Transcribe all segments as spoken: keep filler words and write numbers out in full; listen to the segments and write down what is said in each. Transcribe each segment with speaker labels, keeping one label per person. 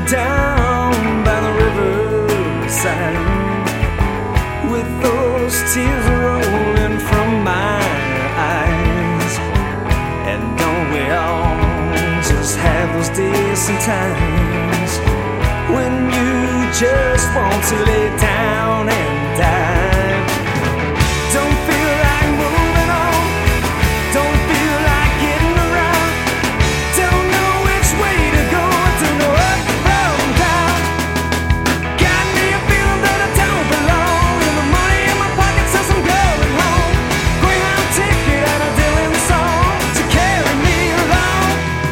Speaker 1: down by the riverside, with those tears rolling from my eyes. And don't we all just have those days sometimes when you just want to lay down and die? Don't feel like moving on, don't feel like getting around, don't know which way to go, don't know up from down. Got me a feeling that I don't belong, and the money in my pocket says I'm going home. Greyhound ticket and a Dylan song to carry me along.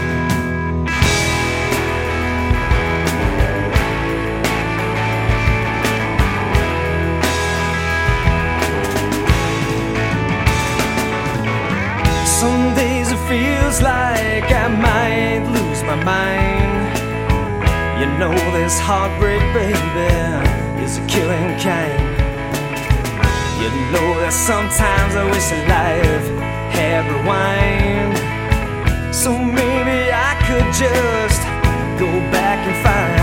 Speaker 1: Some days it feels like I might lose my mind. You know this heartbreak, baby, is a killing kind. You know that sometimes I wish that life had rewind, so maybe I could just go back and find